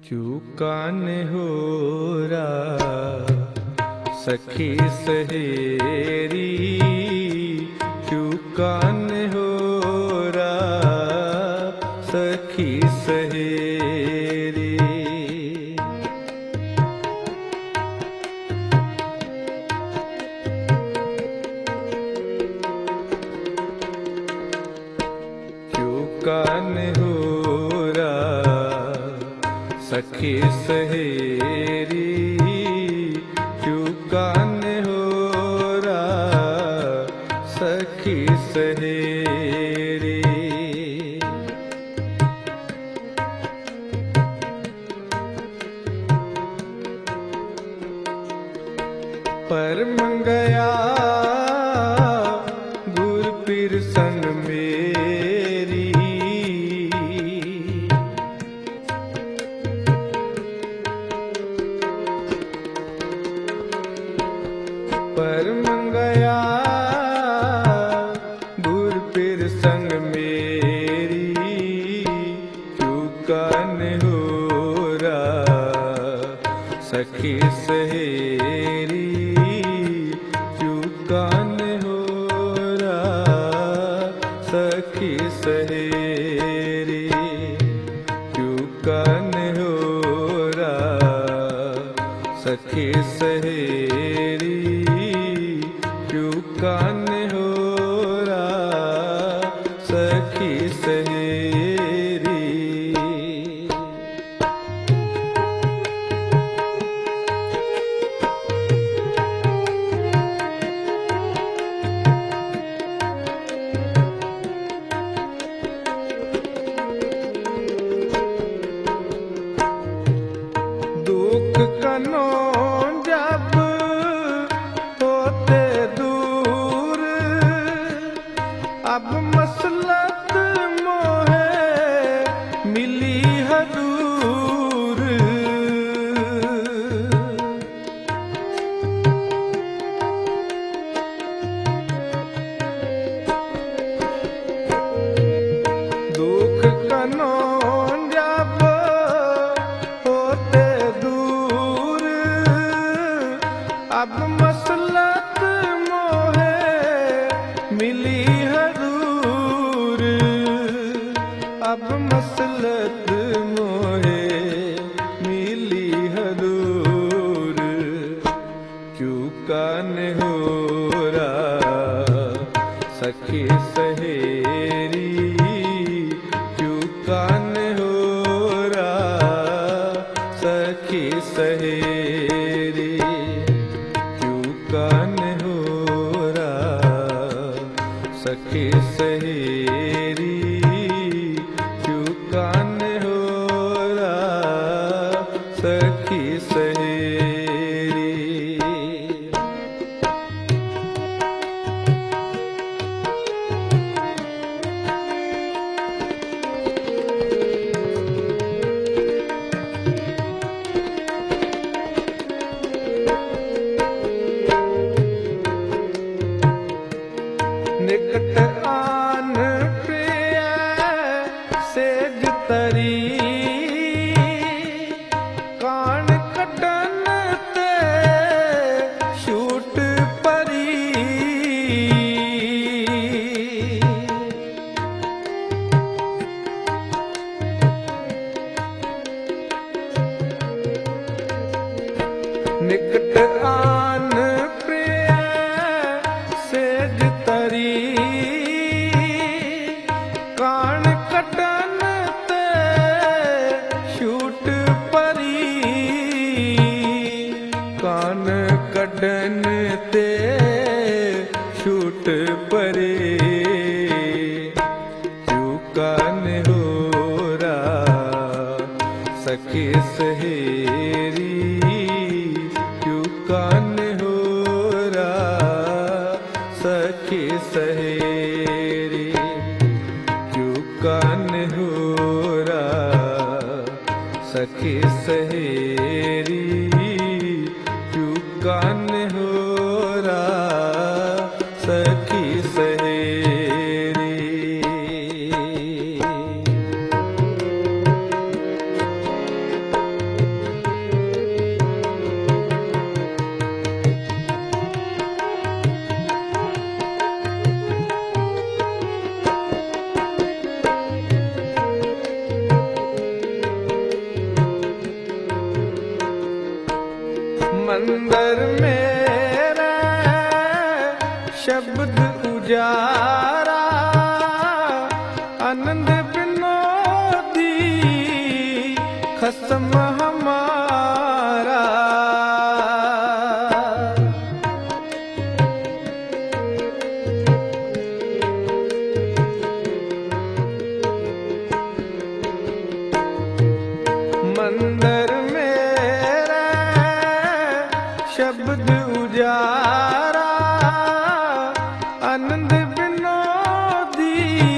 चूकान होरा सखी सहेरी, चूकान होरा सखी सहेरी। चूकान होरा सखी सहेरी, चूकान होरा सखी सहेरी। पर मंगया गुर पीर संग मेरी, पर मंगया गुर पीर संग मेरी, चूकान होरा सखी सहेरी, चूकान होरा सखी सहेरी। चूकान होरा सखी सहेरी, चूकान होरा सखी सहेरी। दुख कनो जब होते दूर, अब मसलत मोहे मिली हजूर। दुख कनो जब होते दूर, अब मसलत मोहे मिली हजूर। अब मसलत मोहे मिली हजूर। चूकान होरा सखी सहेरी, चूकान होरा सखी सहेरी। चूकान होरा सखी सहेरी, चूकान होरा सखी सहेरी। निकट आन प्रिय सेज तरी, कान कटन ते छूट परी। निकट आन प्रिय सेज तरी, कान कटन ते छूट परी। कान कटन ते छूट परी। चूकान होरा सखी सहेरी, चूकान होरा सखी सहेरी। चूकान होरा सखी सहेरी, चूकान होरा सखी सहेरी। ਮੰਦਰ ਮੇਰੇ ਸ਼ਬਦ ਉਜਾਰਾ ਆਨੰਦ ਬਿਨੋਦੀ ਖਸਮ ਹਮਾਰਾ। ਮੰਦਰ ਮੇਰੇ ਸ਼ਬਦ ਉਜਾਰਾ ਆਨੰਦ ਬਿਨੋਦੀ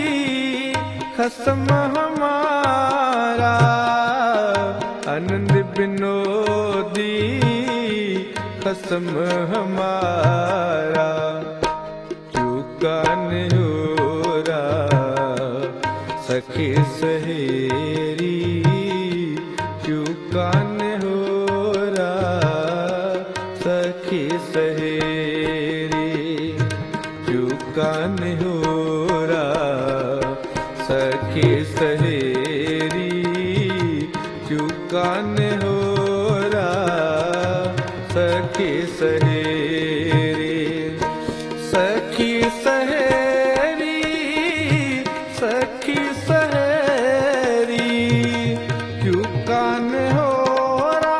ਖਸਮ ਹਮਾਰਾ। ਆਨੰਦ ਬਿਨੋਦੀ ਖਸਮ ਹਮਾਰਾ। ਚੂਕਾ ਨਿਹੋਰਾ ਸਖੀ ਸਹੇਰੀ ਚੂਕਾ ਨਿਹੋਰਾ ਸਖੀ ਸਹੇਰੀ। ਚੂਕਾ ਨਿਹੋਰਾ ਸਖੀ ਸਹੇਰੀ ਚੂਕਾ ਨਿਹੋਰਾ ਸਖੀ ਸਹੇਰੀ। ਸਖੀ ਸਹੇਰੀ ਸਖੀ ਸਹੇਰੀ ਚੂਕਾ ਨਿਹੋਰਾ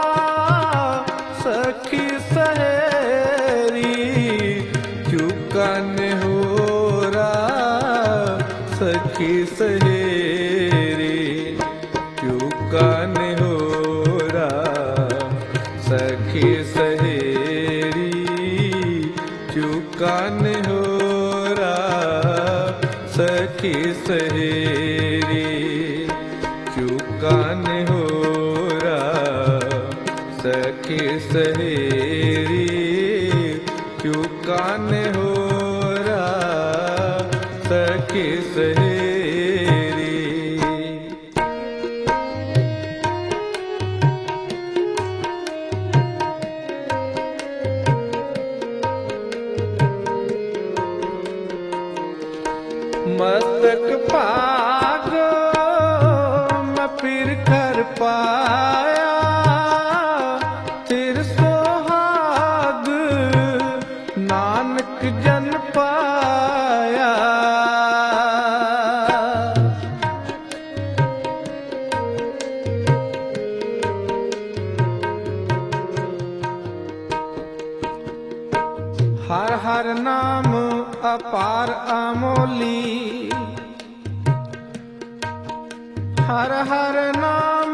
ਸਖੀ ਸਹੇਰੀ ਚੂਕਾ ਨਿਹੋਰਾ ਸਖੀ ਸਹੇਰੀ। ਚੂਕਾ ਨਿਹੋਰਾ ਸਖੀ ਸਹੇਰੀ ਚੂਕਾ ਨਿਹੋਰਾ ਸਖੀ ਸਹੇਰੀ। ਚੂਕਾ ਨਿਹੋਰਾ ਸਖੀ ਸਹੇਰੀ ਚੂਕਾ ਨਿਹੋਰਾ ਸਖੀ ਸਹੇਰੀ। ਮਸਤਕ ਭਾਗੋ ਮੈਂ ਫਿਰ ਕਰ ਪਾਇਆ ਤਿਰ ਸੁਹਾਗ ਨਾਨਕ ਜਨ ਪਾਇਆ। ਹਰ ਹਰ ਨਾਮ ਅਪਾਰ ਅਮੋਲੀ ਹਰ ਹਰ ਨਾਮ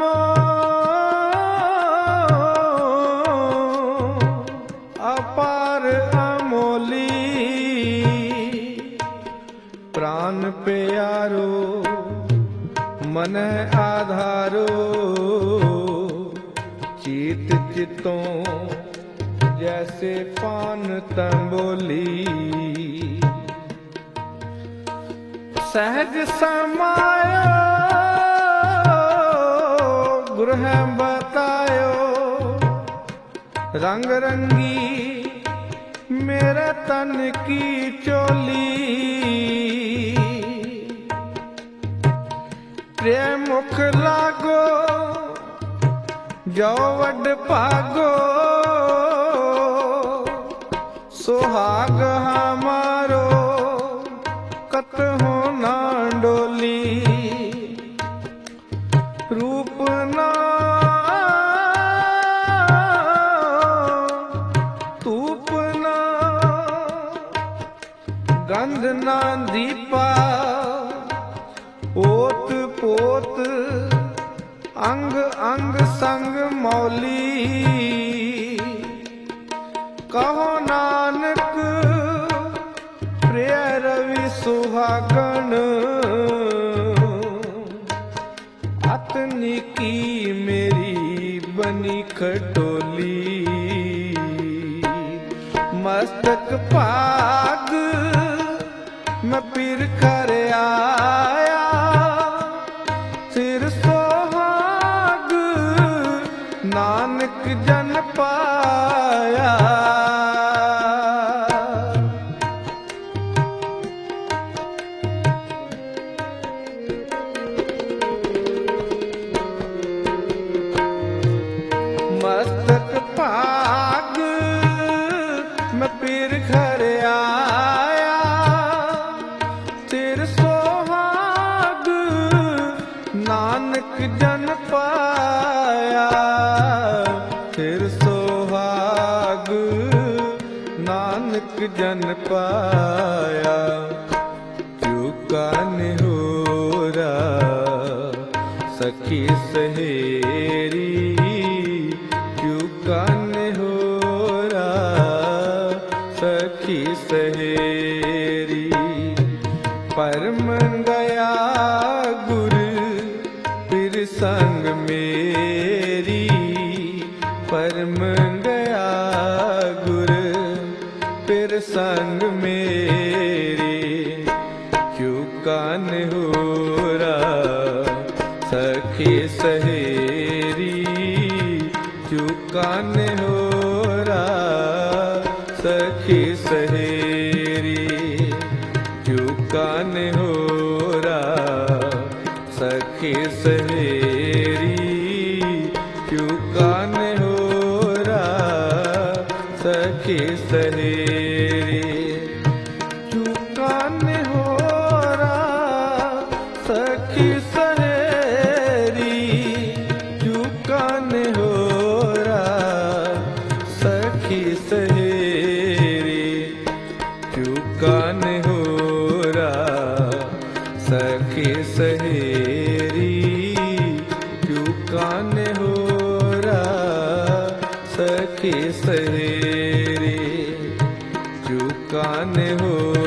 ਅਪਾਰ ਅਮੋਲੀ। ਪ੍ਰਾਨ ਪਿਆਰੋ ਮਨ ਆਧਾਰੋ ਚੀਤ ਚਿਤੋਂ जैसे पान तंबोली। सहज समायो गुरह बतायो रंग रंगी मेरे तन की चोली। प्रेम मुख लागो जो वड भागो सुहाग हमारो कतहु ना डोली। रूप ना तूप ना गंध ना दीपा ओत पोत अंग अंग संग मौली। कहो नानक प्रिय रवि सुहागन अतनी की मेरी बनी खटोली। मस्तक पाग मैं पीर कर आया सिर सोहाग नानक जन पाया। मस्तक पाग जन पाया, चूका निहोरा सखी सहेरी, चूका निहोरा सखी सहेरी। परम गया गुर फिर संग मेरी, परम गया गुर फिर संग मेरी, चूका निहोरा सखी सहेरी, चूका निहोरा सखी सहेरी, चूका निहोरा सखी सहेरी, चूका निहोरा सखी सहेरी। चूका निहोरा सखी सहेरी, चूका निहोरा सखी सहेरी, चूका निहोरा सखी सहेरी, चूका निहोरा सखी सहेरी, चूका निहोरा